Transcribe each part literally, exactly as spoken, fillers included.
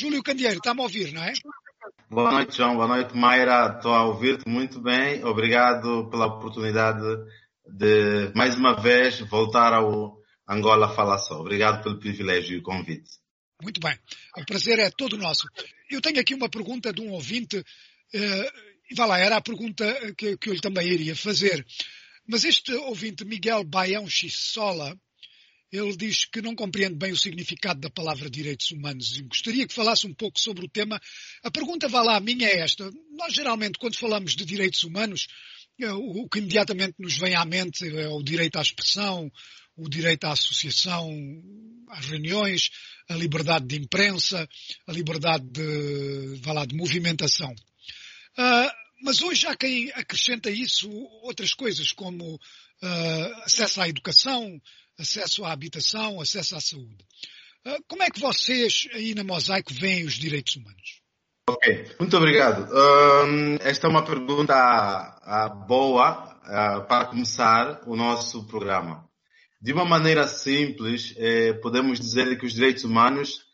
Júlio Candeeiro, está-me a ouvir, não é? Boa noite, João. Boa noite, Mayra. Estou a ouvir-te muito bem. Obrigado pela oportunidade de, mais uma vez, voltar ao Angola Fala Só. Obrigado pelo privilégio e o convite. Muito bem. O prazer é todo nosso. Eu tenho aqui uma pergunta de um ouvinte, uh, e vá lá, era a pergunta que, que eu também iria fazer. Mas este ouvinte, Miguel Baião Xissola, ele diz que não compreende bem o significado da palavra direitos humanos e gostaria que falasse um pouco sobre o tema. A pergunta, vá lá, a minha é esta. Nós, geralmente, quando falamos de direitos humanos, o que imediatamente nos vem à mente é o direito à expressão, o direito à associação, às reuniões, a liberdade de imprensa, a liberdade de, vá lá, de movimentação. Uh, mas hoje há quem acrescenta isso outras coisas, como uh, acesso à educação, acesso à habitação, acesso à saúde. Uh, como é que vocês aí na Mosaico veem os direitos humanos? Ok, muito obrigado. Um, esta é uma pergunta uh, boa uh, para começar o nosso programa. De uma maneira simples, eh, podemos dizer que os direitos humanos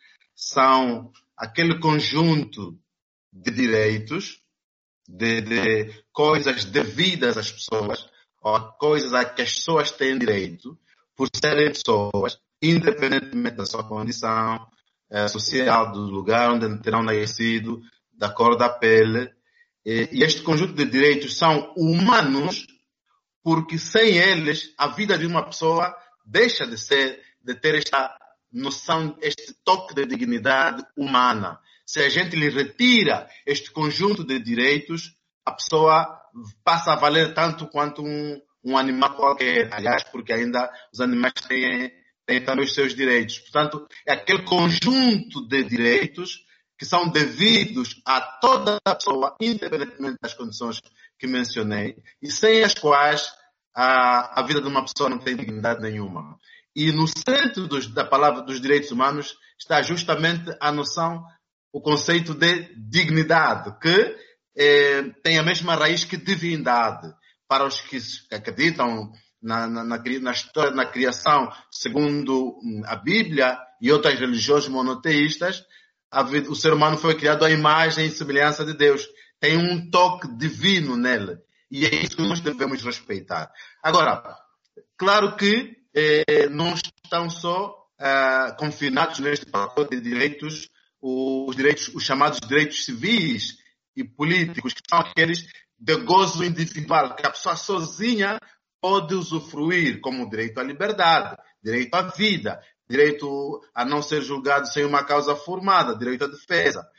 são aquele conjunto de direitos, de, de coisas devidas às pessoas, ou coisas a que as pessoas têm direito, por serem pessoas, independentemente da sua condição eh, social, do lugar onde terão nascido, da cor da pele. E, e este conjunto de direitos são humanos, porque sem eles, a vida de uma pessoa deixa de ser, de ter esta noção, este toque de dignidade humana. Se a gente lhe retira este conjunto de direitos, a pessoa passa a valer tanto quanto um, um animal qualquer. Aliás, porque ainda os animais têm, têm também os seus direitos. Portanto, é aquele conjunto de direitos que são devidos a toda a pessoa, independentemente das condições que mencionei, e sem as quais a, a vida de uma pessoa não tem dignidade nenhuma. E no centro dos, da palavra dos direitos humanos está justamente a noção, o conceito de dignidade, que eh, tem a mesma raiz que divindade. Para os que acreditam na, na, na, na história, na criação, segundo a Bíblia e outras religiões monoteístas, a vida, o ser humano foi criado à imagem e semelhança de Deus. Tem um toque divino nele. E é isso que nós devemos respeitar. Agora, claro que eh, não estão só eh, confinados neste pacote de direitos os, direitos, os chamados direitos civis e políticos, que são aqueles de gozo individual, que a pessoa sozinha pode usufruir, como o direito à liberdade, direito à vida, direito a não ser julgado sem uma causa formada, direito à defesa.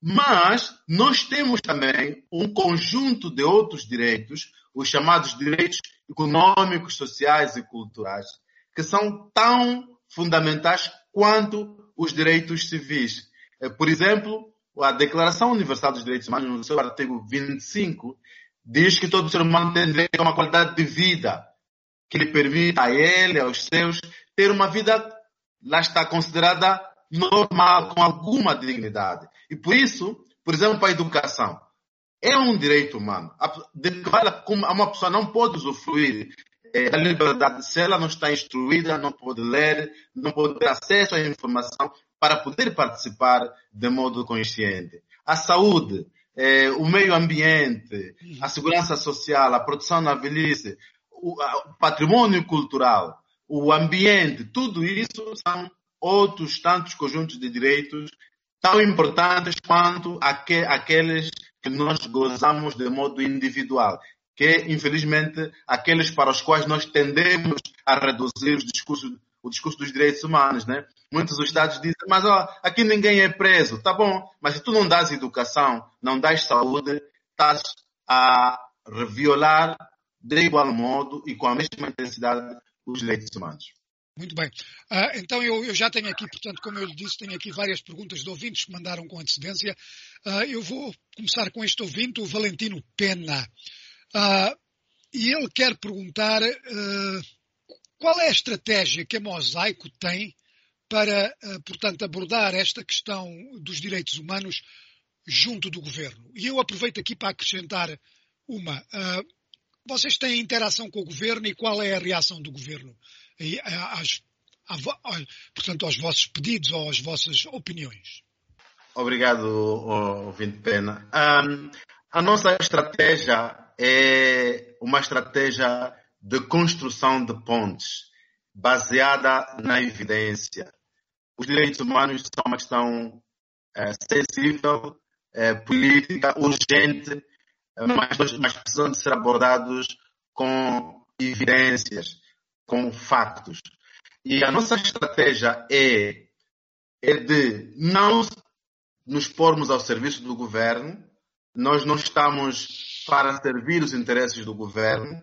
Mas nós temos também um conjunto de outros direitos, os chamados direitos econômicos, sociais e culturais, que são tão fundamentais quanto os direitos civis. Por exemplo, a Declaração Universal dos Direitos Humanos, no seu artigo vinte e cinco, diz que todo ser humano tem direito a uma qualidade de vida que lhe permita a ele, aos seus, ter uma vida, lá está, considerada normal, com alguma dignidade. E por isso, por exemplo, a educação é um direito humano. Uma pessoa não pode usufruir é, da liberdade se ela não está instruída, não pode ler, não pode ter acesso à informação para poder participar de modo consciente. A saúde, é, o meio ambiente, a segurança social, a proteção na velhice, o, o patrimônio cultural, o ambiente, tudo isso são outros tantos conjuntos de direitos tão importantes quanto aqu- aqueles que nós gozamos de modo individual, que, infelizmente, aqueles para os quais nós tendemos a reduzir os discursos, o discurso dos direitos humanos, né? Muitos dos Estados dizem, mas ó, aqui ninguém é preso, tá bom, mas se tu não dás educação, não dás saúde, estás a violar de igual modo e com a mesma intensidade os direitos humanos. Muito bem. Uh, então eu, eu já tenho aqui, portanto, como eu lhe disse, tenho aqui várias perguntas de ouvintes que mandaram com antecedência. Uh, eu vou começar com este ouvinte, o Valentino Pena. Uh, e ele quer perguntar uh, qual é a estratégia que a Mosaico tem para, uh, portanto, abordar esta questão dos direitos humanos junto do governo. E eu aproveito aqui para acrescentar uma. Uh, vocês têm interação com o governo e qual é a reação do governo? E, às, à, portanto, aos vossos pedidos ou às vossas opiniões? Obrigado, ouvinte Pena. Um, a nossa estratégia é uma estratégia de construção de pontes, baseada na evidência. Os direitos humanos são uma questão é, sensível, é, política, urgente, mas, mas precisam de ser abordados com evidências, com factos. E a nossa estratégia é, é de não nos pormos ao serviço do governo. Nós não estamos para servir os interesses do governo,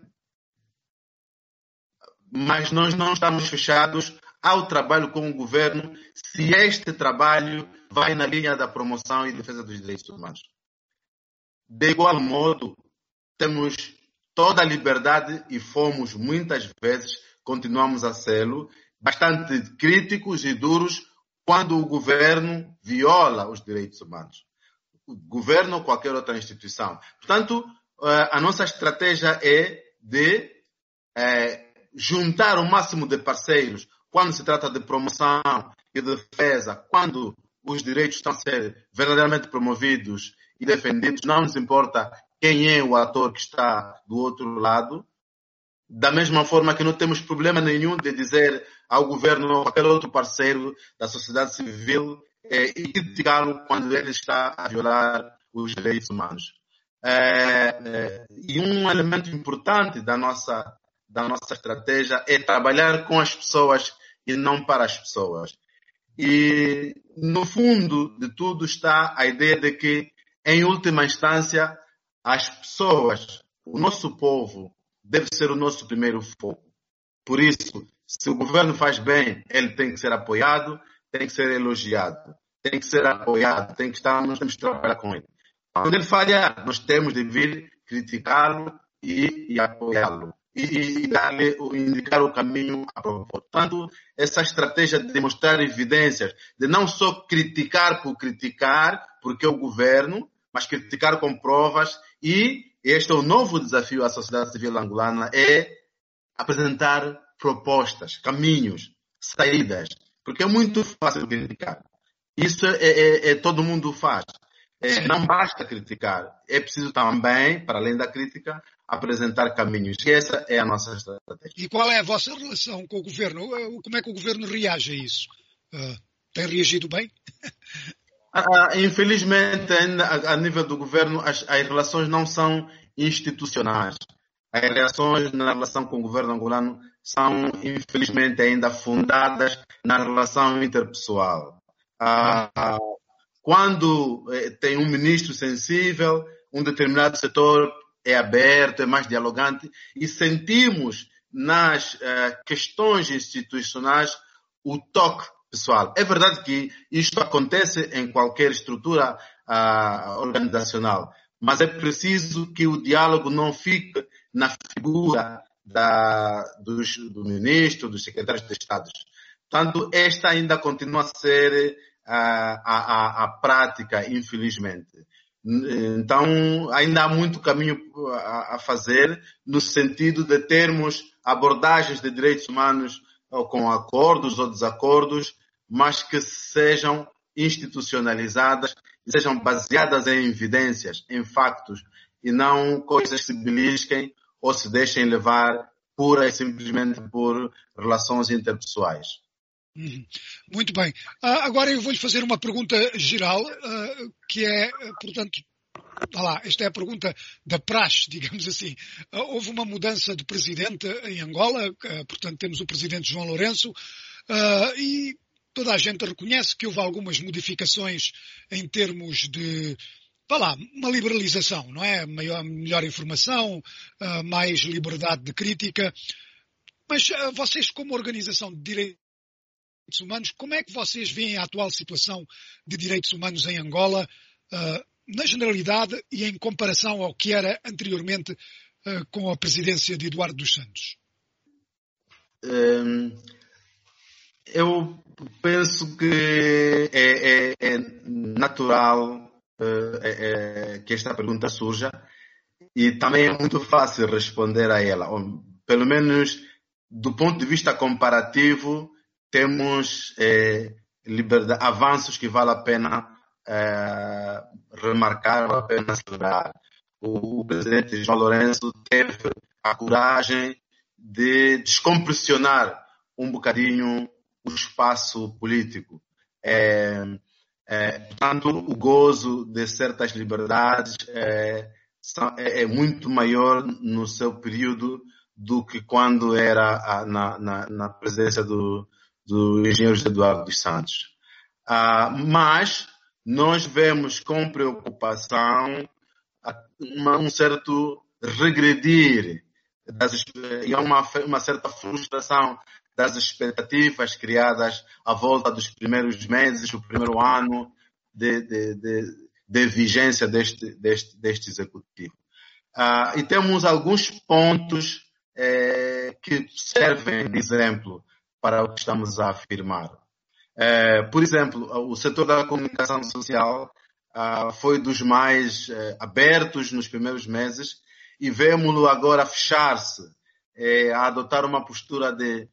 mas nós não estamos fechados ao trabalho com o governo se este trabalho vai na linha da promoção e defesa dos direitos humanos. De igual modo, temos toda a liberdade e fomos muitas vezes, continuamos a sê-lo, bastante críticos e duros quando o governo viola os direitos humanos. O governo ou qualquer outra instituição. Portanto, a nossa estratégia é de é, juntar o máximo de parceiros quando se trata de promoção e defesa, quando os direitos estão a ser verdadeiramente promovidos e defendidos, não nos importa quem é o ator que está do outro lado. Da mesma forma que não temos problema nenhum de dizer ao governo ou qualquer outro parceiro da sociedade civil é, e criticá-lo quando ele está a violar os direitos humanos. É, é, e um elemento importante da nossa, da nossa estratégia é trabalhar com as pessoas e não para as pessoas. E, no fundo de tudo está a ideia de que, em última instância, as pessoas, o nosso povo, deve ser o nosso primeiro foco. Por isso, se o governo faz bem, ele tem que ser apoiado, tem que ser elogiado, tem que ser apoiado, tem que estar, nós temos que trabalhar com ele. Quando ele falhar, nós temos de vir criticá-lo e, e apoiá-lo. E, e dar-lhe, indicar o caminho a propor. Portanto, essa estratégia de mostrar evidências, de não só criticar por criticar, porque é o governo, mas criticar com provas. E este é o novo desafio à sociedade civil angolana, é apresentar propostas, caminhos, saídas. Porque é muito fácil criticar. Isso é, é, é todo mundo faz. É, não basta criticar. É preciso também, para além da crítica, apresentar caminhos. E essa é a nossa estratégia. E qual é a vossa relação com o governo? Como é que o governo reage a isso? Uh, tem reagido bem? Uh, infelizmente, ainda a nível do governo, as, as relações não são institucionais. As relações na relação com o governo angolano são, infelizmente, ainda fundadas na relação interpessoal. Uh, uh, quando eh, tem um ministro sensível, um determinado setor é aberto, é mais dialogante, e sentimos nas uh, questões institucionais o toque pessoal. É verdade que isto acontece em qualquer estrutura uh, organizacional, mas é preciso que o diálogo não fique na figura da, dos, do ministro, dos secretários de Estado. Portanto, esta ainda continua a ser uh, a, a, a prática, infelizmente. Então, ainda há muito caminho a fazer no sentido de termos abordagens de direitos humanos com acordos ou desacordos, mas que sejam institucionalizadas e sejam baseadas em evidências, em factos, e não coisas que se belisquem ou se deixem levar pura e simplesmente por relações interpessoais. Uhum. Muito bem. Uh, agora eu vou-lhe fazer uma pergunta geral, uh, que é, uh, portanto, vá lá, esta é a pergunta da praxe, digamos assim. Uh, houve uma mudança de presidente em Angola, uh, portanto temos o presidente João Lourenço, uh, e toda a gente reconhece que houve algumas modificações em termos de, vá lá, uma liberalização, não é? Maior, melhor informação, uh, mais liberdade de crítica. Mas uh, vocês, como organização de direitos humanos, como é que vocês veem a atual situação de direitos humanos em Angola, uh, na generalidade e em comparação ao que era anteriormente uh, com a presidência de Eduardo dos Santos? Um, eu penso que é, é, é natural uh, é, é, que esta pergunta surja e também é muito fácil responder a ela, ou, pelo menos do ponto de vista comparativo. Temos eh, liberdade, avanços que vale a pena é, remarcar, vale a pena celebrar. O, o presidente João Lourenço teve a coragem de descompressionar um bocadinho o espaço político. É, é, portanto, o gozo de certas liberdades é, é, é muito maior no seu período do que quando era a, na, na, na presença do, do engenheiro Eduardo dos Santos. Ah, mas nós vemos com preocupação uma, um certo regredir das, e uma, uma certa frustração das expectativas criadas à volta dos primeiros meses, o primeiro ano de, de, de, de vigência deste, deste, deste executivo. Ah, e temos alguns pontos eh, que servem de exemplo para o que estamos a afirmar. Eh, por exemplo, o setor da comunicação social ah, foi dos mais eh, abertos nos primeiros meses e vemos-lo agora fechar-se, eh, a adotar uma postura de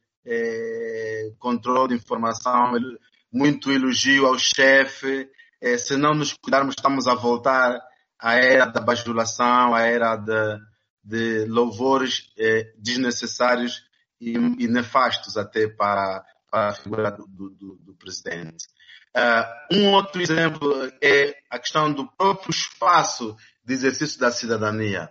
eh, controle de informação, muito elogio ao chefe. Eh, se não nos cuidarmos, estamos a voltar à era da bajulação, à era de, de louvores eh, desnecessários e, e nefastos até para, para a figura do, do, do presidente. Uh, um outro exemplo é a questão do próprio espaço de exercício da cidadania.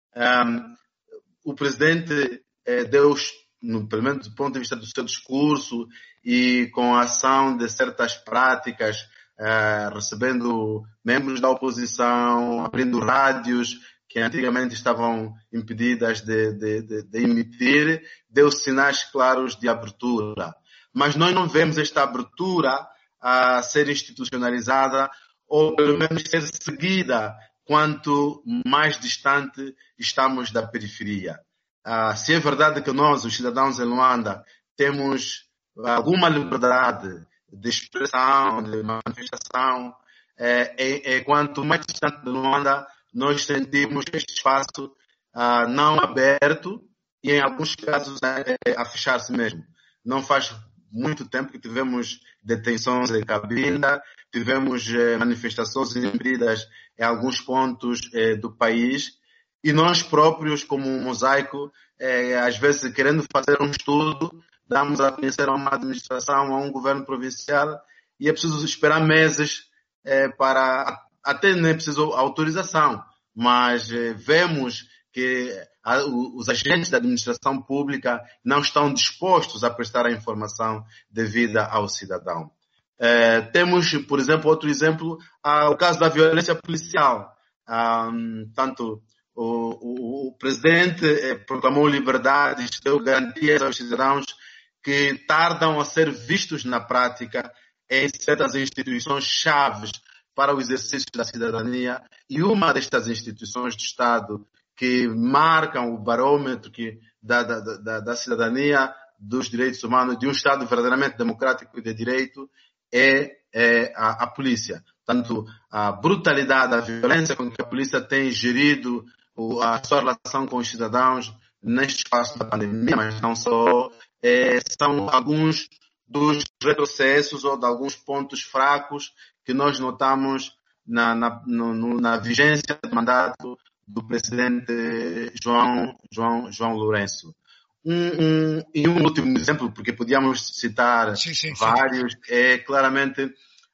Um, o presidente eh, deu, no, pelo menos do ponto de vista do seu discurso e com a ação de certas práticas, uh, recebendo membros da oposição, abrindo rádios que antigamente estavam impedidas de, de, de, de emitir, deu sinais claros de abertura. Mas nós não vemos esta abertura a ser institucionalizada ou pelo menos ser seguida quanto mais distante estamos da periferia. Ah, se é verdade que nós, os cidadãos em Luanda, temos alguma liberdade de expressão, de manifestação, é, é, é quanto mais distante de Luanda nós sentimos este espaço ah, não aberto e em alguns casos é, é, a fechar-se mesmo. Não faz muito tempo que tivemos detenções em Cabinda, tivemos eh, manifestações impedidas em alguns pontos eh, do país e nós próprios, como um mosaico, eh, às vezes querendo fazer um estudo, damos a conhecer a uma administração, a um governo provincial e é preciso esperar meses eh, para, até nem é preciso autorização, mas eh, vemos que a, os agentes da administração pública não estão dispostos a prestar a informação devida ao cidadão. Eh, temos, por exemplo, outro exemplo, ah, o caso da violência policial. Ah, tanto o, o, o presidente eh, proclamou liberdades, deu garantias aos cidadãos que tardam a ser vistos na prática em certas instituições chaves para o exercício da cidadania e uma destas instituições do Estado que marcam o barômetro que, da, da, da, da cidadania, dos direitos humanos, de um Estado verdadeiramente democrático e de direito, é, é a, a polícia. Tanto a brutalidade, a violência com que a polícia tem gerido a sua relação com os cidadãos neste espaço da pandemia, mas não só, é, são alguns dos retrocessos ou de alguns pontos fracos que nós notamos na, na, no, na vigência do mandato do presidente João, João, João Lourenço. Um, um, e um último exemplo, porque podíamos citar sim, sim, vários, sim. é claramente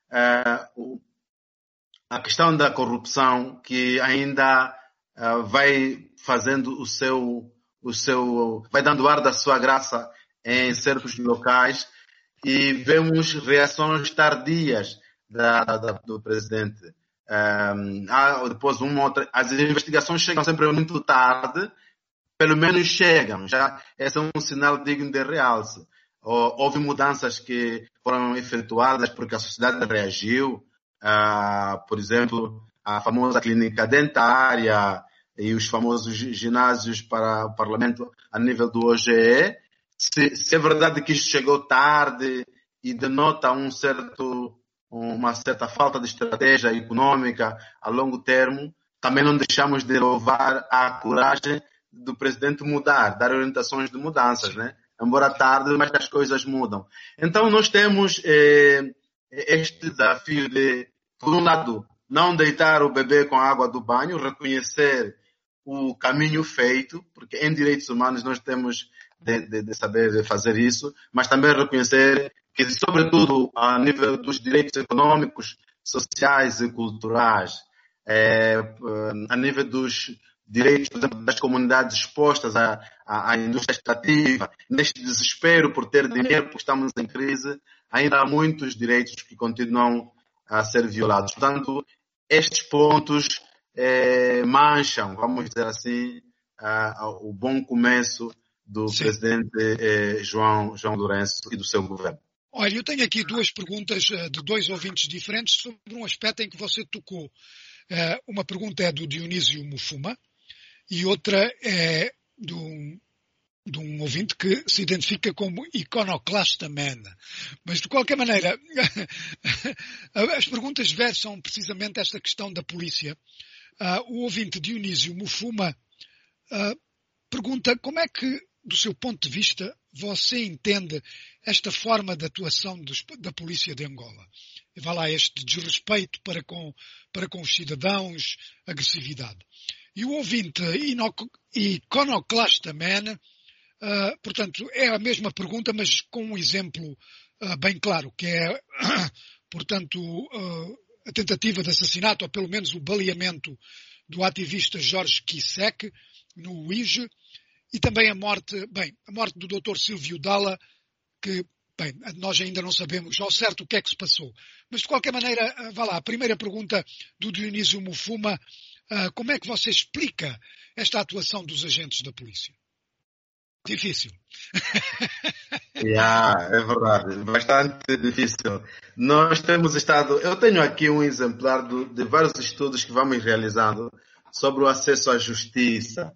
uh, a questão da corrupção que ainda uh, vai fazendo o seu, o seu, vai dando ar da sua graça em certos locais e vemos reações tardias da, da, do presidente. Um, há depois uma outra, as investigações chegam sempre muito tarde, pelo menos chegam, já esse é um sinal digno de realce. Houve mudanças que foram efetuadas porque a sociedade reagiu, uh, por exemplo, a famosa clínica dentária e os famosos ginásios para o Parlamento a nível do O G E. Se, se é verdade que isto chegou tarde e denota um certo uma certa falta de estratégia econômica a longo termo, também não deixamos de louvar a coragem do presidente mudar, dar orientações de mudanças, né? Embora tarde, mas as coisas mudam. Então nós temos eh, este desafio de por um lado, não deitar o bebê com a água do banho, reconhecer o caminho feito, porque em direitos humanos nós temos de, de, de saber fazer isso, mas também reconhecer que, sobretudo, a nível dos direitos econômicos, sociais e culturais, é, a nível dos direitos, por exemplo, das comunidades expostas à, à, à indústria extrativa, neste desespero por ter dinheiro, porque estamos em crise, ainda há muitos direitos que continuam a ser violados. Portanto, estes pontos eh, mancham, vamos dizer assim, uh, o bom começo do Sim. presidente eh, João, João Lourenço e do seu governo. Olha, eu tenho aqui duas perguntas de dois ouvintes diferentes sobre um aspecto em que você tocou. Uh, uma pergunta é do Dionísio Mufuma e outra é de um, de um ouvinte que se identifica como Iconoclasta Man. Mas, de qualquer maneira, as perguntas versam precisamente esta questão da polícia. Uh, o ouvinte Dionísio Mufuma uh, pergunta como é que, do seu ponto de vista, você entende esta forma de atuação dos, da polícia de Angola? E vai lá, este desrespeito para com, para com os cidadãos, agressividade. E o ouvinte Iconoclasta Man, uh, portanto, é a mesma pergunta, mas com um exemplo uh, bem claro, que é, portanto, uh, a tentativa de assassinato, ou pelo menos o baleamento do ativista Jorge Kisek, no Uíge, e também a morte, bem, a morte do doutor Silvio Dalla, que, bem, nós ainda não sabemos ao certo o que é que se passou. Mas, de qualquer maneira, vá lá, a primeira pergunta do Dionísio Mufuma, uh, como é que você explica esta atuação dos agentes da polícia? Difícil. Yeah, é verdade, bastante difícil. Nós temos estado, eu tenho aqui um exemplar do, de vários estudos que vamos realizando sobre o acesso à justiça.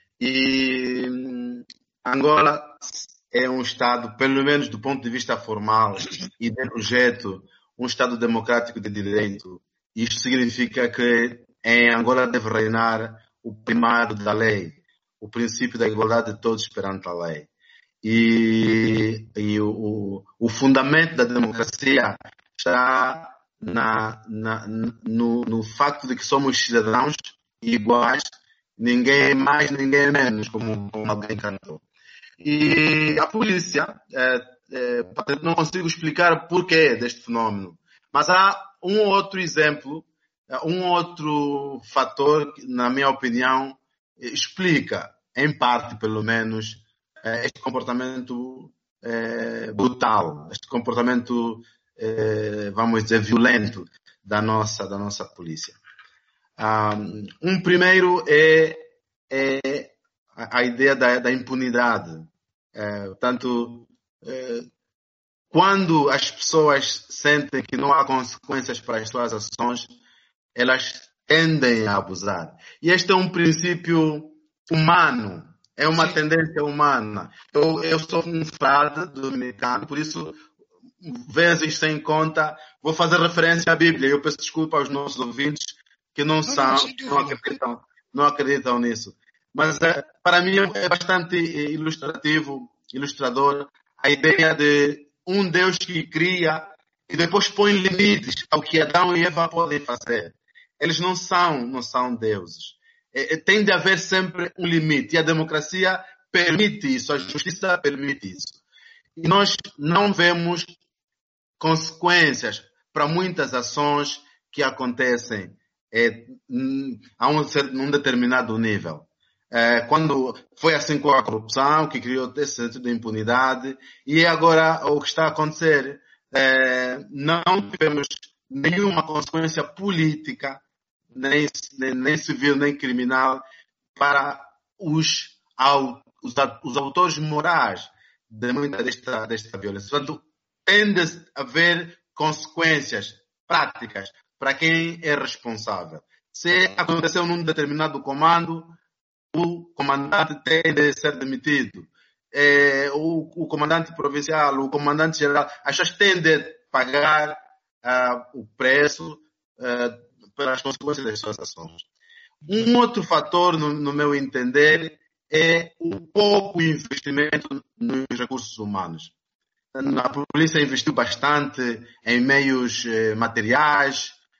E Angola é um Estado, pelo menos do ponto de vista formal e de projeto, um Estado democrático de direito. Isto significa que em Angola deve reinar o primário da lei, o princípio da igualdade de todos perante a lei. E, e o, o fundamento da democracia está na, na, no, no facto de que somos cidadãos iguais, ninguém é mais, ninguém é menos, como, como alguém cantou. E a polícia, é, é, não consigo explicar o porquê deste fenómeno, mas há um outro exemplo, um outro fator que, na minha opinião, explica, em parte pelo menos, este comportamento é, brutal, este comportamento, é, vamos dizer, violento da nossa, da nossa polícia. Um primeiro é, é a ideia da, da impunidade. É, portanto, é, quando as pessoas sentem que não há consequências para as suas ações, elas tendem a abusar. E este é um princípio humano, é uma Sim. tendência humana. Eu, eu sou um frade dominicano, por isso, vezes sem conta, vou fazer referência à Bíblia. Eu peço desculpa aos nossos ouvintes que não, não são, não, não, acreditam, não acreditam nisso. Mas para mim é bastante ilustrativo, ilustrador, a ideia de um Deus que cria e depois põe limites ao que Adão e Eva podem fazer. Eles não são, não são deuses. É, tem de haver sempre um limite e a democracia permite isso, a justiça permite isso. E nós não vemos consequências para muitas ações que acontecem é, a um, um determinado nível. É, quando foi assim com a corrupção, que criou esse sentido de impunidade, e agora o que está a acontecer, é, não tivemos nenhuma consequência política, nem, nem, nem civil, nem criminal, para os, os, os autores morais de muita desta, desta violência. Portanto, tende a haver consequências práticas para quem é responsável. Se aconteceu num determinado comando, o comandante tem de ser demitido. É, o, o comandante provincial, o comandante geral, as pessoas têm de pagar uh, o preço uh, pelas consequências das suas ações. Um outro fator, no, no meu entender, é o pouco investimento nos recursos humanos. A polícia investiu bastante em meios eh, materiais,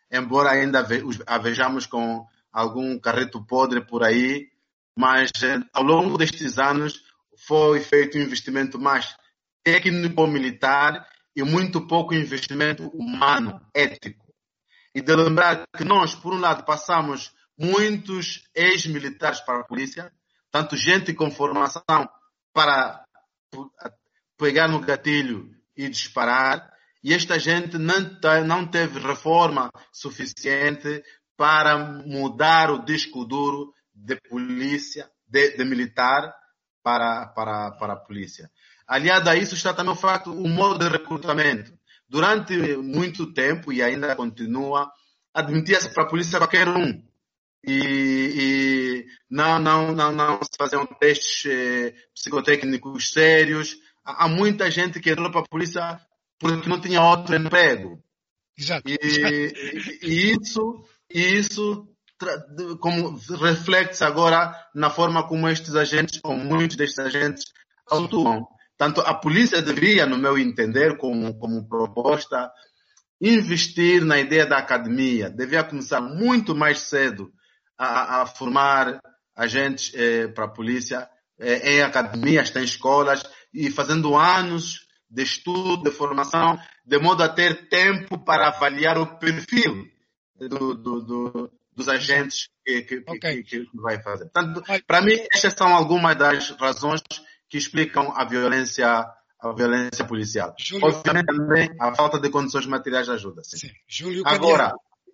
embora ainda a vejamos com algum carreto podre por aí, mas ao longo destes anos foi feito um investimento mais técnico-militar e muito pouco investimento humano, ético. E de lembrar que nós, por um lado, passamos muitos ex-militares para a polícia, tanto gente com formação para pegar no gatilho e disparar, e esta gente não, não teve reforma suficiente para mudar o disco duro de polícia, de, de militar para, para, para a polícia. Aliado a isso está também o fato, o modo de recrutamento. Durante muito tempo, e ainda continua, admitia-se para a polícia qualquer um. E, e não, não, não, não se faziam testes eh, psicotécnicos sérios. Há, há muita gente que entrou para a polícia porque não tinha outro emprego. Exato. E, e, e isso, e isso como reflete-se agora na forma como estes agentes, ou muitos destes agentes, atuam. Tanto a polícia deveria, no meu entender, como, como proposta, investir na ideia da academia. Devia começar muito mais cedo a, a formar agentes eh, para a polícia eh, em academias, em escolas, e fazendo anos de estudo, de formação, de modo a ter tempo para avaliar o perfil do, do, do, dos agentes que, que, okay. que, que vai fazer. Portanto, para mim, estas são algumas das razões que explicam a violência, a violência policial. Júlio... Obviamente também a falta de condições materiais ajuda. Sim. Sim. Júlio Agora,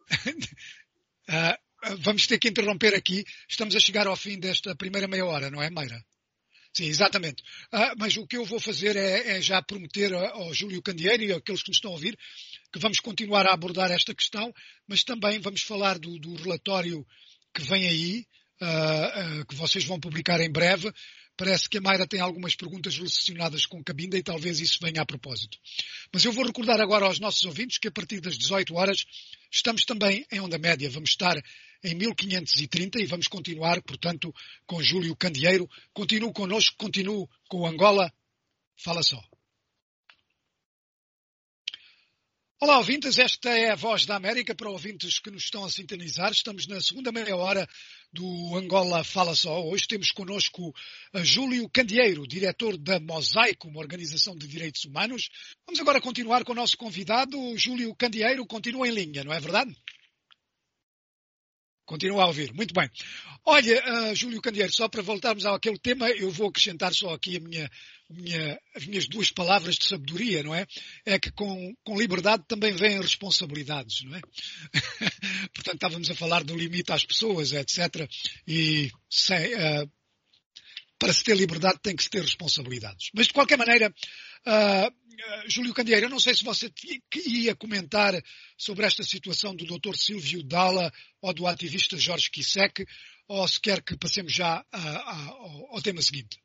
uh, vamos ter que interromper aqui. Estamos a chegar ao fim desta primeira meia hora, não é, Mayra? Sim, exatamente. Uh, mas o que eu vou fazer é, é já prometer ao Júlio Candeeiro e àqueles que nos estão a ouvir que vamos continuar a abordar esta questão, mas também vamos falar do, do relatório que vem aí, uh, uh, que vocês vão publicar em breve. Parece que a Mayra tem algumas perguntas relacionadas com Cabinda e talvez isso venha a propósito. Mas eu vou recordar agora aos nossos ouvintes que a partir das dezoito horas estamos também em Onda Média. Vamos estar em mil quinhentos e trinta e vamos continuar, portanto, com Júlio Candeeiro. Continuo connosco, continuo com o Angola. Fala só. Olá, ouvintes. Esta é a Voz da América para ouvintes que nos estão a sintonizar. Estamos na segunda meia hora do Angola Fala Só. Hoje temos connosco a Júlio Candeeiro, diretor da Mosaico, uma organização de direitos humanos. Vamos agora continuar com o nosso convidado, Júlio Candeeiro. Continua em linha, não é verdade? Continua a ouvir. Muito bem. Olha, uh, Júlio Candeeiro, só para voltarmos àquele tema, eu vou acrescentar só aqui a minha, minha, as minhas duas palavras de sabedoria, não é? É que com, com liberdade também vêm responsabilidades, não é? Portanto, estávamos a falar do limite às pessoas, etcétera. E sem, uh, para se ter liberdade tem que se ter responsabilidades. Mas, de qualquer maneira, uh, uh, Júlio Candeeiro, eu não sei se você ia comentar sobre esta situação do doutor Silvio Dalla ou do ativista Jorge Kisek, ou se quer que passemos já uh, uh, ao, ao tema seguinte.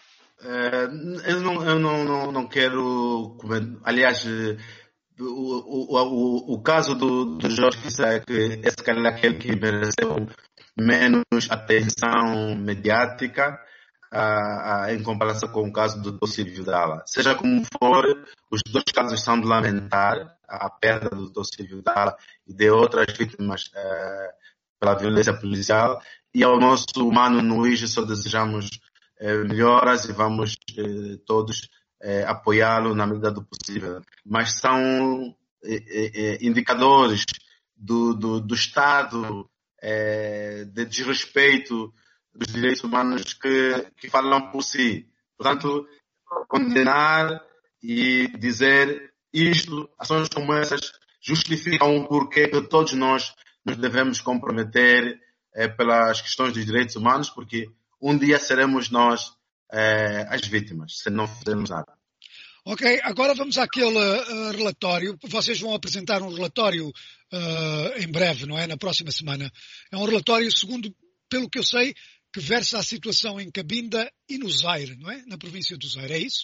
Uh, eu não, eu não, não, não quero comentar. Aliás, o, o, o, o caso do, do Jorge Kisek é se calhar aquele que mereceu menos atenção mediática uh, uh, em comparação com o caso do doutor Silvio Dalla. Seja como for, os dois casos são de lamentar, a perda do doutor Silvio Dalla e de outras vítimas uh, pela violência policial. E ao nosso humano Luís só desejamos eh, melhoras e vamos eh, todos eh, apoiá-lo na medida do possível. Mas são eh, eh, indicadores do, do, do estado eh, de desrespeito dos direitos humanos que, que falam por si. Portanto, condenar e dizer isto, ações como essas, justificam o porquê que todos nós nos devemos comprometer É, pelas questões dos direitos humanos, porque um dia seremos nós é, as vítimas, se não fizermos nada. Ok, agora vamos àquele uh, relatório. Vocês vão apresentar um relatório uh, em breve, não é? Na próxima semana. É um relatório, segundo, pelo que eu sei, que versa a situação em Cabinda e no Zaire, não é? Na província do Zaire, é isso?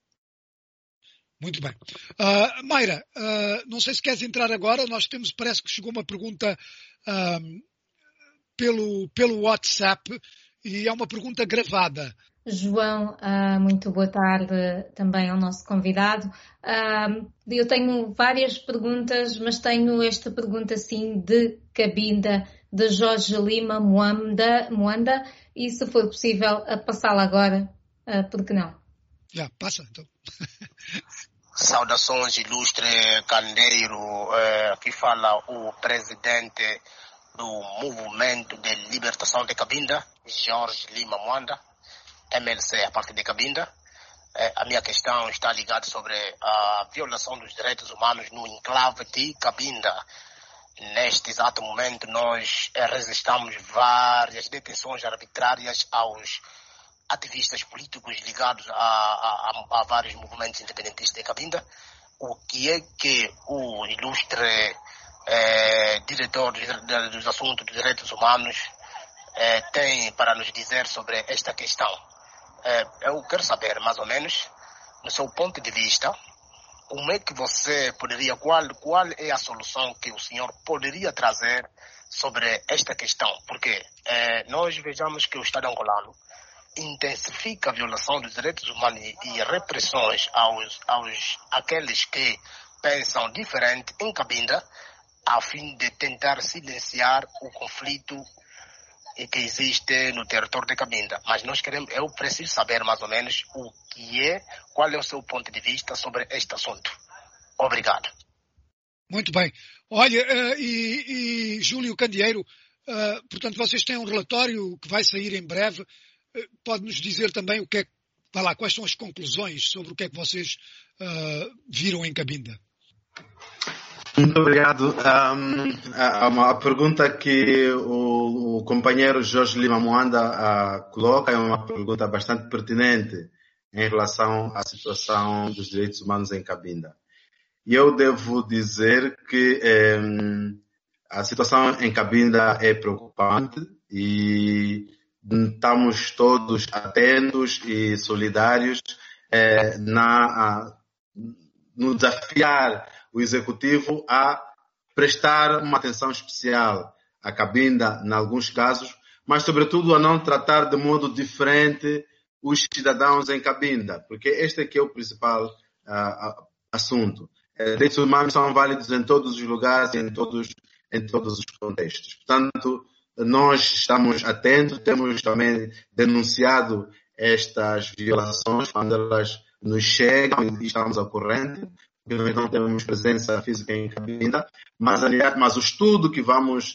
Muito bem. Uh, Mayra, uh, não sei se queres entrar agora. Nós temos, parece que chegou uma pergunta... Uh, Pelo, pelo WhatsApp, e é uma pergunta gravada. João, uh, muito boa tarde também ao nosso convidado. Uh, eu tenho várias perguntas, mas tenho esta pergunta sim de Cabinda, de Jorge Lima Moanda, Moanda e se for possível a passá-la agora, uh, por que não? Já, passa então. Saudações, ilustre Candeiro, eh, aqui fala o presidente do Movimento de Libertação de Cabinda, Jorge Lima Moanda, M L C, a partir de Cabinda. Eh, a minha questão está ligada sobre a violação dos direitos humanos no enclave de Cabinda. Neste exato momento, nós eh, resistamos várias detenções arbitrárias aos ativistas políticos ligados a, a, a vários movimentos independentistas de Cabinda. O que é que o ilustre eh, diretor dos, dos assuntos dos direitos humanos eh, tem para nos dizer sobre esta questão? Eh, eu quero saber, mais ou menos, no seu ponto de vista, como é que você poderia, qual, qual é a solução que o senhor poderia trazer sobre esta questão? Porque eh, nós vejamos que o Estado angolano intensifica a violação dos direitos humanos e repressões aos, aos aqueles que pensam diferente em Cabinda, a fim de tentar silenciar o conflito que existe no território de Cabinda. Mas nós queremos, eu preciso saber mais ou menos o que é, qual é o seu ponto de vista sobre este assunto. Obrigado. Muito bem. Olha, uh, e, e Júlio Candeeiro, uh, portanto, vocês têm um relatório que vai sair em breve. Pode-nos dizer também o que é, vai lá, quais são as conclusões sobre o que é que vocês uh, viram em Cabinda? Muito obrigado. Um, a, a pergunta que o, o companheiro Jorge Lima Moanda uh, coloca é uma pergunta bastante pertinente em relação à situação dos direitos humanos em Cabinda. E eu devo dizer que um, a situação em Cabinda é preocupante e estamos todos atentos e solidários eh, na, a, no desafiar o Executivo a prestar uma atenção especial à Cabinda, em alguns casos, mas, sobretudo, a não tratar de modo diferente os cidadãos em Cabinda, porque este aqui é o principal uh, assunto. Eh, direitos humanos são válidos em todos os lugares e em todos, em todos os contextos. Portanto, nós estamos atentos, temos também denunciado estas violações quando elas nos chegam e estamos ao corrente, porque nós não temos presença física em Cabinda, mas, aliás, mas o estudo que vamos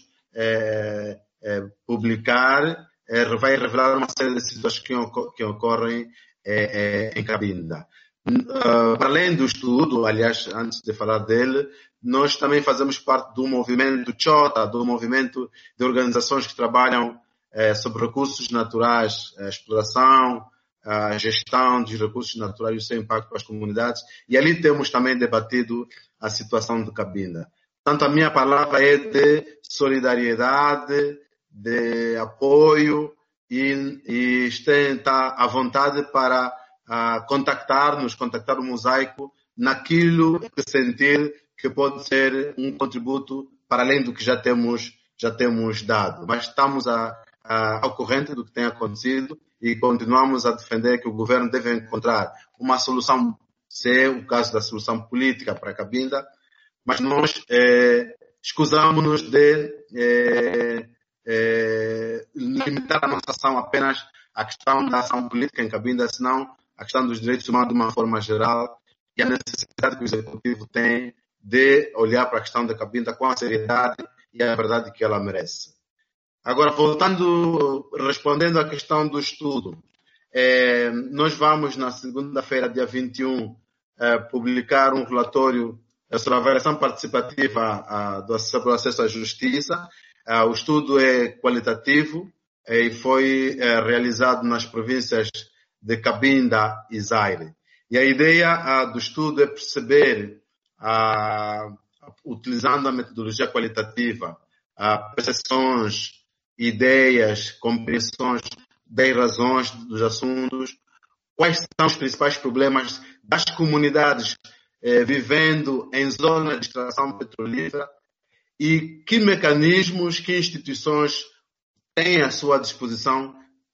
é, é, publicar é, vai revelar uma série de situações que, que ocorrem é, é, em Cabinda. Uh, para além do estudo, aliás, antes de falar dele, nós também fazemos parte do movimento Chota, do movimento de organizações que trabalham eh, sobre recursos naturais, a exploração, a gestão dos recursos naturais e o seu impacto para as comunidades. E ali temos também debatido a situação de Cabinda. Portanto, a minha palavra é de solidariedade, de apoio e, e estar à vontade para uh, contactar-nos, contactar o Mosaico naquilo que sentir que pode ser um contributo para além do que já temos, já temos dado. Mas estamos a, a, ao corrente do que tem acontecido e continuamos a defender que o governo deve encontrar uma solução, se é o caso da solução política para Cabinda, mas nós eh, escusamos-nos de eh, eh, limitar a nossa ação apenas à questão da ação política em Cabinda, senão a questão dos direitos humanos de uma forma geral e a necessidade que o Executivo tem de olhar para a questão da Cabinda com a seriedade e a verdade que ela merece. Agora, voltando, respondendo à questão do estudo, eh, nós vamos, na segunda-feira, dia vinte e um, eh, publicar um relatório sobre a avaliação participativa ah, do acesso à justiça. Ah, o estudo é qualitativo eh, e foi eh, realizado nas províncias de Cabinda e Zaire. E a ideia ah, do estudo é perceber Uh, utilizando a metodologia qualitativa, uh, percepções, ideias, compreensões das razões dos assuntos, quais são os principais problemas das comunidades eh, vivendo em zonas de extração petrolífera e que mecanismos, que instituições têm à sua disposição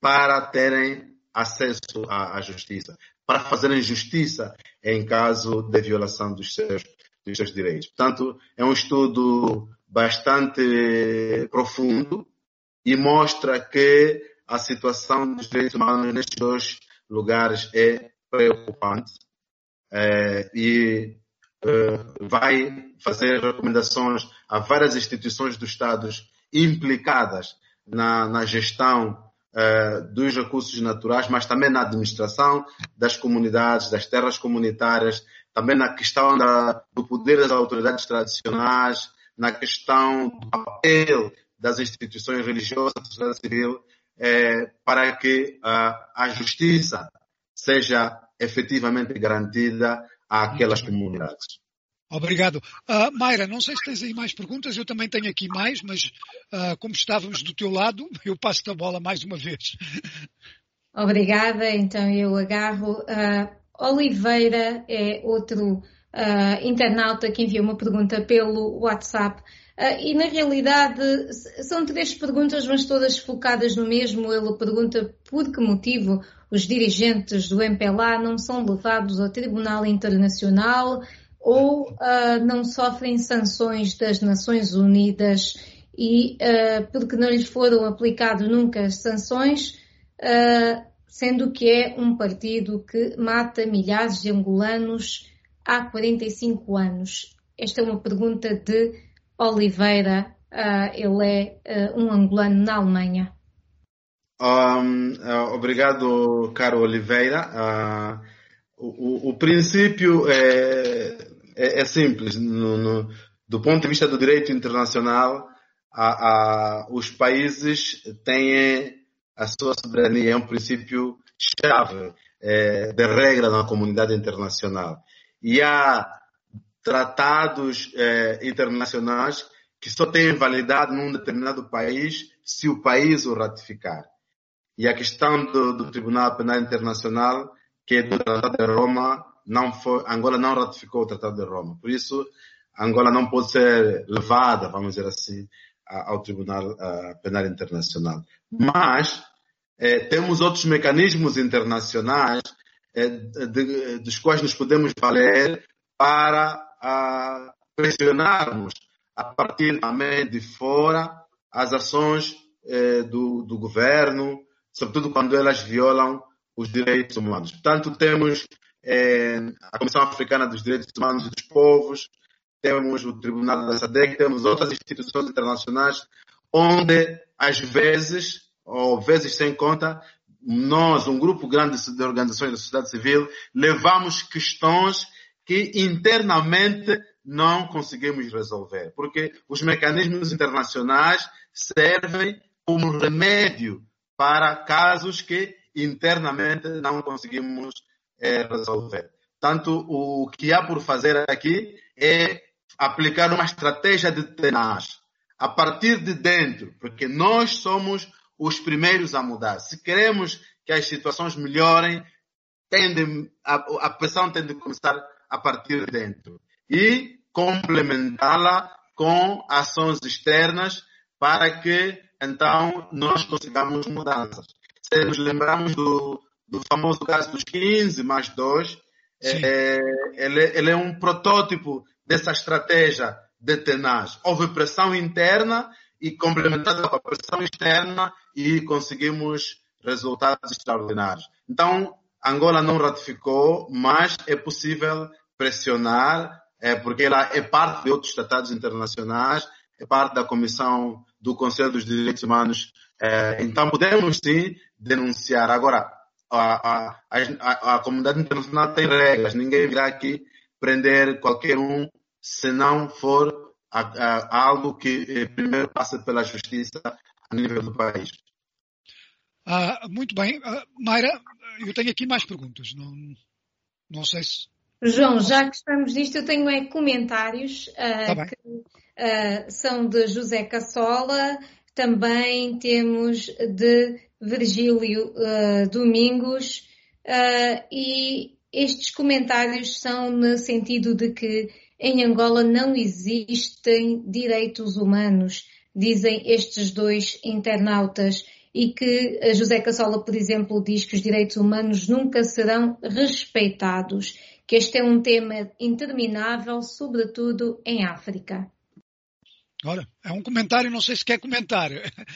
para terem acesso à, à justiça, para fazerem justiça em caso de violação dos seus, dos seus direitos. Portanto, é um estudo bastante profundo e mostra que a situação dos direitos humanos nestes dois lugares é preocupante é, e é, vai fazer recomendações a várias instituições do Estado implicadas na, na gestão é, dos recursos naturais, mas também na administração das comunidades, das terras comunitárias, também na questão da, do poder das autoridades tradicionais, na questão do papel das instituições religiosas, da sociedade civil, é, para que a, a justiça seja efetivamente garantida àquelas comunidades. Obrigado. Uh, Mayra, não sei se tens aí mais perguntas, eu também tenho aqui mais, mas uh, como estávamos do teu lado, eu passo-te a bola mais uma vez. Obrigada, então eu agarro. Uh, Oliveira é outro uh, internauta que enviou uma pergunta pelo WhatsApp. Uh, e na realidade são três perguntas, mas todas focadas no mesmo. Ele pergunta por que motivo os dirigentes do M P L A não são levados ao Tribunal Internacional ou uh, não sofrem sanções das Nações Unidas e uh, porque não lhes foram aplicadas nunca as sanções, uh, sendo que é um partido que mata milhares de angolanos há quarenta e cinco anos. Esta é uma pergunta de Oliveira, uh, ele é uh, um angolano na Alemanha. Um, uh, obrigado, caro Oliveira. Uh, o, o, o princípio é, é, é simples. No, no, do ponto de vista do direito internacional, a, a, os países têm a sua soberania, é um princípio chave é, de regra na comunidade internacional. E há tratados eh, internacionais que só têm validade num determinado país se o país o ratificar. E a questão do, do Tribunal Penal Internacional, que é do Tratado de Roma, não foi, Angola não ratificou o Tratado de Roma. Por isso, Angola não pode ser levada, vamos dizer assim, ao Tribunal uh, Penal Internacional. Mas eh, temos outros mecanismos internacionais eh, de, de, dos quais nos podemos valer para a pressionarmos a partir também de fora as ações eh, do, do governo, sobretudo quando elas violam os direitos humanos. Portanto, temos eh, a Comissão Africana dos Direitos Humanos e dos Povos, temos o Tribunal da SADC, temos outras instituições internacionais, onde às vezes, ou vezes sem conta, nós, um grupo grande de organizações da sociedade civil, levamos questões que internamente não conseguimos resolver, porque os mecanismos internacionais servem como remédio para casos que internamente não conseguimos é, resolver. Tanto o que há por fazer aqui é aplicar uma estratégia de tenaz, a partir de dentro, porque nós somos os primeiros a mudar. Se queremos que as situações melhorem, tende, a, a pressão tem de começar a partir de dentro e complementá-la com ações externas para que então nós consigamos mudanças. Se nos lembrarmos do, do famoso caso dos quinze mais dois, é, ele, ele é um protótipo dessa estratégia de tenaz. Houve pressão interna e complementada com a pressão externa e conseguimos resultados extraordinários. Então, Angola não ratificou, mas é possível pressionar, é, porque ela é parte de outros tratados internacionais, é parte da Comissão do Conselho dos Direitos Humanos. É, então, podemos sim denunciar. Agora, a, a, a, a comunidade internacional tem regras. Ninguém virá aqui prender qualquer um se não for a, a, algo que eh, primeiro passa pela justiça a nível do país. Ah, muito bem. Ah, Mayra, eu tenho aqui mais perguntas. Não, não sei se... João, já que estamos nisto, eu tenho é, comentários uh, tá que uh, são de José Cassola, também temos de Virgílio uh, Domingos, uh, e estes comentários são no sentido de que em Angola não existem direitos humanos, dizem estes dois internautas. e que José Cassola, por exemplo, diz que os direitos humanos nunca serão respeitados, que este é um tema interminável, sobretudo em África. Ora, é um comentário, não sei se quer comentar,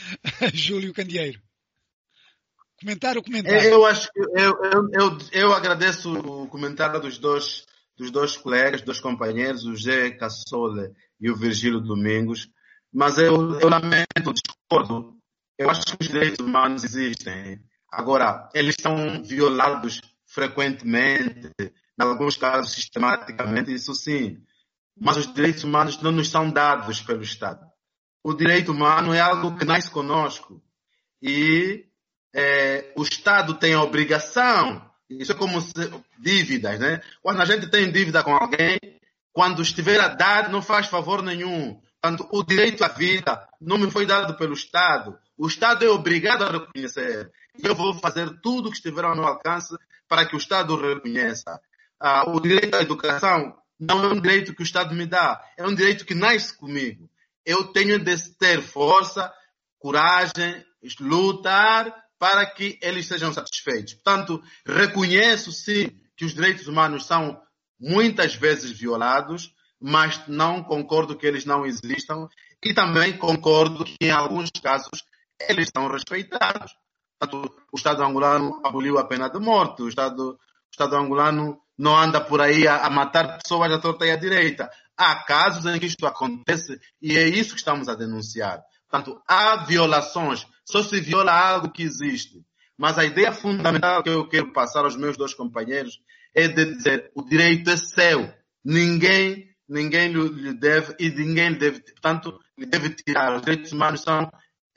Júlio Candeeiro. Comentário ou comentário? Eu acho que eu, eu, eu, eu agradeço o comentário dos dois, dos dois colegas, dos companheiros, o José Cassola e o Virgílio Domingos, mas eu, eu lamento, discordo. Eu acho que os direitos humanos existem. Agora, eles são violados frequentemente, em alguns casos sistematicamente, isso sim. Mas os direitos humanos não nos são dados pelo Estado. O direito humano é algo que nasce conosco. E é, o Estado tem a obrigação, isso é como se, dívidas, né? Quando a gente tem dívida com alguém, quando estiver a dar, não faz favor nenhum. Portanto, o direito à vida não me foi dado pelo Estado. O Estado é obrigado a reconhecer. E eu vou fazer tudo o que estiver ao meu alcance para que o Estado reconheça. Ah, o direito à educação não é um direito que o Estado me dá, é um direito que nasce comigo. Eu tenho de ter força, coragem, lutar para que eles sejam satisfeitos. Portanto, reconheço sim que os direitos humanos são muitas vezes violados, mas não concordo que eles não existam e também concordo que em alguns casos eles são respeitados. Portanto, o Estado angolano aboliu a pena de morte, o Estado, o Estado angolano não anda por aí a, a matar pessoas à torta e à direita. Há casos em que isto acontece e é isso que estamos a denunciar. Portanto, há violações, só se viola algo que existe. Mas a ideia fundamental que eu quero passar aos meus dois companheiros é de dizer, o direito é seu. Ninguém, ninguém lhe deve e ninguém lhe deve, portanto, lhe deve tirar. Os direitos humanos são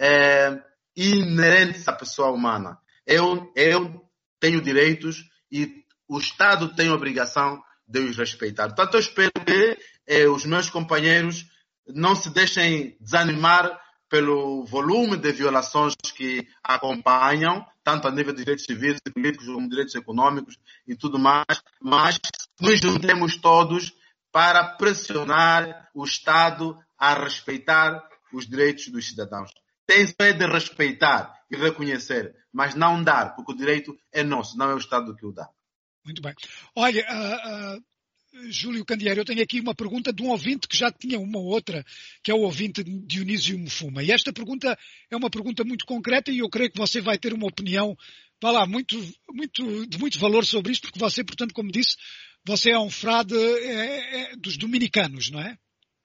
é, inerentes à pessoa humana. Eu, eu tenho direitos e o Estado tem a obrigação de os respeitar. Portanto, eu espero que eh, os meus companheiros não se deixem desanimar pelo volume de violações que acompanham, tanto a nível de direitos civis e políticos, como direitos econômicos e tudo mais, mas nos juntemos todos para pressionar o Estado a respeitar os direitos dos cidadãos. Tem de respeitar e reconhecer, mas não dar, porque o direito é nosso, não é o Estado que o dá. Muito bem. Olha, uh, uh, Júlio Candeeiro, eu tenho aqui uma pergunta de um ouvinte que já tinha uma outra, que é o ouvinte Dionísio Mufuma. E esta pergunta é uma pergunta muito concreta e eu creio que você vai ter uma opinião, vá lá, muito, muito, de muito valor sobre isto, porque você, portanto, como disse, você é um frade é, é, dos dominicanos, não é?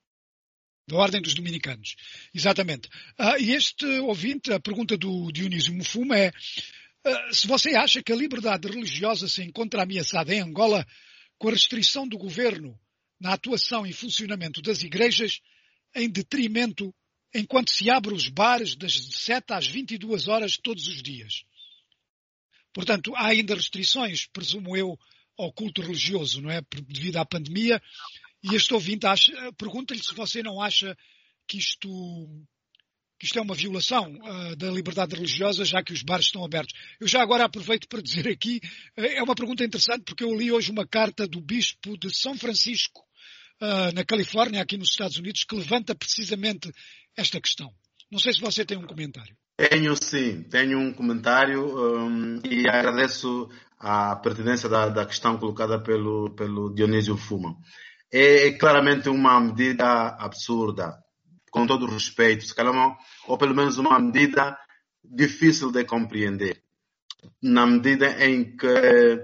Da Ordem dos Dominicanos. Exatamente. Uh, e este ouvinte, a pergunta do Dionísio Mufuma é uh, se você acha que a liberdade religiosa se encontra ameaçada em Angola com a restrição do governo na atuação e funcionamento das igrejas em detrimento enquanto se abre os bares das sete às vinte e duas horas todos os dias. Portanto, há ainda restrições, presumo eu, ao culto religioso, não é? Devido à pandemia. E este ouvinte pergunta-lhe se você não acha que isto, que isto é uma violação uh, da liberdade religiosa, já que os bares estão abertos. Eu já agora aproveito para dizer aqui, uh, é uma pergunta interessante, porque eu li hoje uma carta do bispo de São Francisco, uh, na Califórnia, aqui nos Estados Unidos, que levanta precisamente esta questão. Não sei se você tem um comentário. Tenho sim, tenho um comentário um, e agradeço a pertinência da, da questão colocada pelo, pelo Dionísio Fuma. É claramente uma medida absurda, com todo o respeito, se calhar, uma, ou pelo menos uma medida difícil de compreender, na medida em que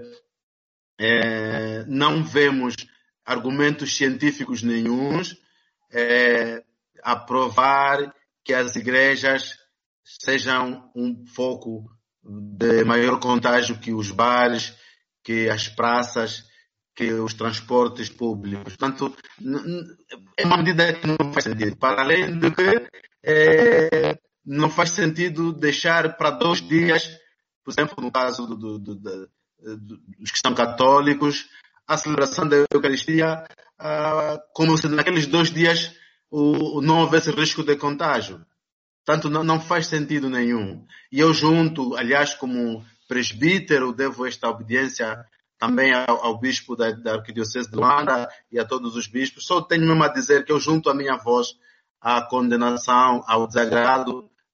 é, não vemos argumentos científicos nenhuns é, a provar que as igrejas sejam um foco de maior contágio que os bares, que as praças, que os transportes públicos. Portanto, é uma medida que não faz sentido. Para além de que é, não faz sentido deixar para dois dias, por exemplo, no caso do, do, do, do, dos que são católicos, a celebração da Eucaristia, ah, como se naqueles dois dias o, não houvesse risco de contágio. Portanto, não, não faz sentido nenhum. E eu junto, aliás, como presbítero, devo esta obediência também ao, ao bispo da, da Arquidiocese de Luanda e a todos os bispos. Só tenho mesmo a dizer que eu junto a minha voz à condenação, ao desagrado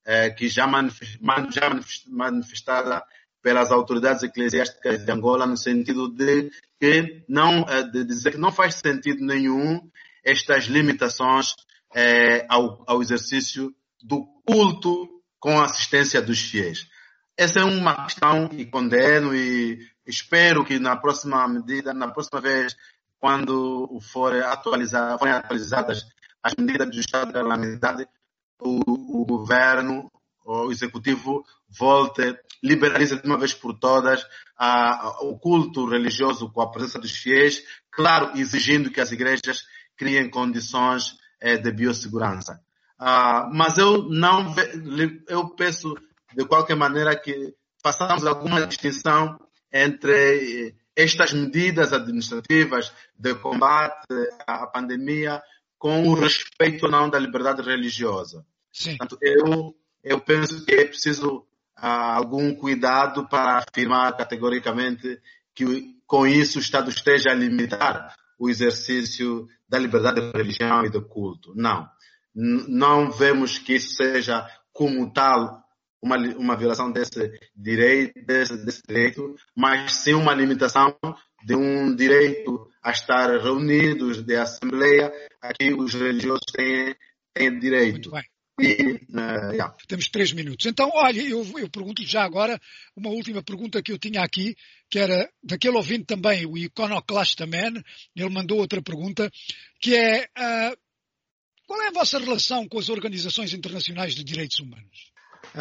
eh, que já, manifest, já manifestada pelas autoridades eclesiásticas de Angola, no sentido de que não, de dizer que não faz sentido nenhum estas limitações eh, ao, ao exercício do culto com a assistência dos fiéis. Essa é uma questão que condeno e espero que na próxima medida, na próxima vez, quando for atualizar, forem atualizadas as medidas do estado de calamidade, o, o governo, o executivo, volte, liberalize de uma vez por todas a, a, o culto religioso com a presença dos fiéis, claro, exigindo que as igrejas criem condições eh, de biossegurança. Ah, mas eu não, eu penso de qualquer maneira que façamos alguma distinção entre estas medidas administrativas de combate à pandemia com o respeito ou não da liberdade religiosa. Sim. Portanto, eu, eu penso que é preciso ah, algum cuidado para afirmar categoricamente que com isso o Estado esteja a limitar o exercício da liberdade de religião e de culto. Não. Não vemos que isso seja como tal uma, uma violação desse direito, desse, desse direito, mas sim uma limitação de um direito a estar reunidos de assembleia a que os religiosos têm, têm direito. Muito bem. E, uh, yeah. Temos três minutos. Então, olha, eu, eu pergunto já agora uma última pergunta que eu tinha aqui, que era daquele ouvinte também, o Iconoclast Man, ele mandou outra pergunta, que é uh, qual é a vossa relação com as organizações internacionais de direitos humanos?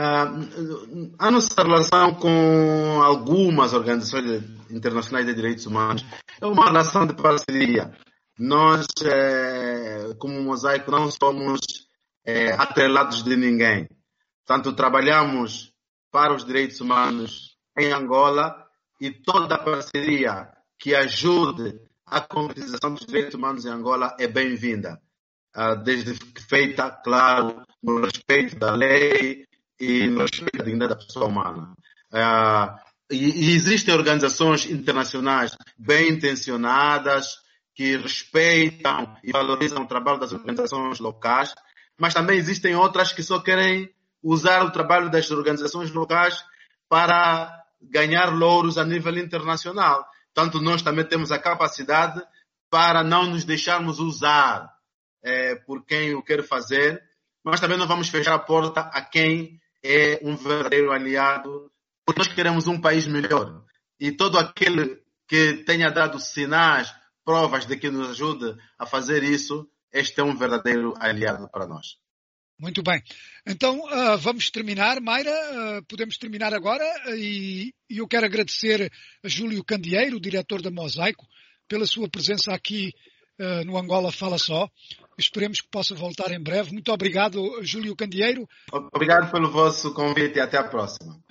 Uh, a nossa relação com algumas organizações internacionais de direitos humanos é uma relação de parceria. Nós, eh, como Mosaico, não somos eh, atrelados de ninguém. Portanto, trabalhamos para os direitos humanos em Angola e toda a parceria que ajude a concretização dos direitos humanos em Angola é bem-vinda. Uh, desde que feita, claro, no respeito da lei e no respeito da dignidade da pessoa humana. Uh, e, e existem organizações internacionais bem intencionadas que respeitam e valorizam o trabalho das organizações locais, mas também existem outras que só querem usar o trabalho das organizações locais para ganhar louros a nível internacional. Portanto, nós também temos a capacidade para não nos deixarmos usar é, por quem o quer fazer, mas também não vamos fechar a porta a quem é um verdadeiro aliado, porque nós queremos um país melhor. E todo aquele que tenha dado sinais, provas de que nos ajude a fazer isso, este é um verdadeiro aliado para nós. Muito bem. Então, uh, vamos terminar. Mayra, uh, podemos terminar agora e, e eu quero agradecer a Júlio Candeeiro, diretor da Mosaico, pela sua presença aqui uh, no Angola Fala Só. Esperemos que possa voltar em breve. Muito obrigado, Júlio Candeeiro. Obrigado pelo vosso convite e até a próxima.